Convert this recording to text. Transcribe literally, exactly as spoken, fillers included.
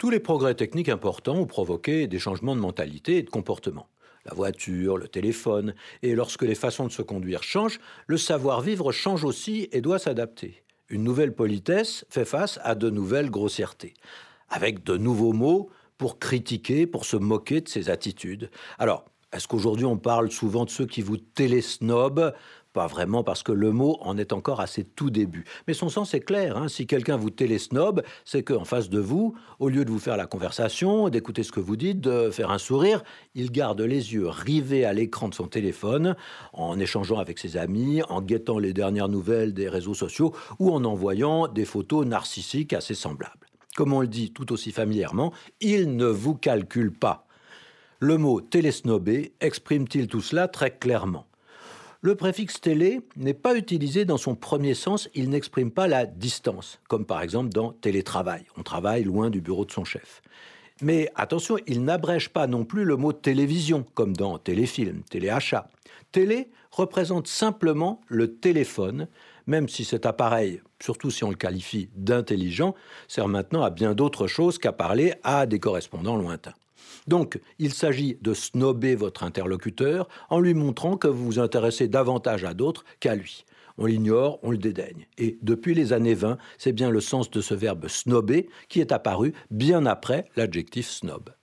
Tous les progrès techniques importants ont provoqué des changements de mentalité et de comportement. La voiture, le téléphone, et lorsque les façons de se conduire changent, le savoir-vivre change aussi et doit s'adapter. Une nouvelle politesse fait face à de nouvelles grossièretés, avec de nouveaux mots pour critiquer, pour se moquer de ces attitudes. Alors, est-ce qu'aujourd'hui on parle souvent de ceux qui vous télésnobent? Pas vraiment, parce que le mot en est encore à ses tout débuts. Mais son sens est clair, hein. Si quelqu'un vous télésnobe, c'est qu'en face de vous, au lieu de vous faire la conversation, d'écouter ce que vous dites, de faire un sourire, il garde les yeux rivés à l'écran de son téléphone, en échangeant avec ses amis, en guettant les dernières nouvelles des réseaux sociaux ou en envoyant des photos narcissiques assez semblables. Comme on le dit tout aussi familièrement, il ne vous calcule pas. Le mot télésnobé exprime-t-il tout cela très clairement? Le préfixe télé n'est pas utilisé dans son premier sens, il n'exprime pas la distance, comme par exemple dans télétravail. On travaille loin du bureau de son chef. Mais attention, il n'abrège pas non plus le mot télévision, comme dans téléfilm, téléachat. Télé représente simplement le téléphone, même si cet appareil, surtout si on le qualifie d'intelligent, sert maintenant à bien d'autres choses qu'à parler à des correspondants lointains. Donc, il s'agit de snober votre interlocuteur en lui montrant que vous vous intéressez davantage à d'autres qu'à lui. On l'ignore, on le dédaigne. Et depuis les années vingt, c'est bien le sens de ce verbe snober qui est apparu bien après l'adjectif snob.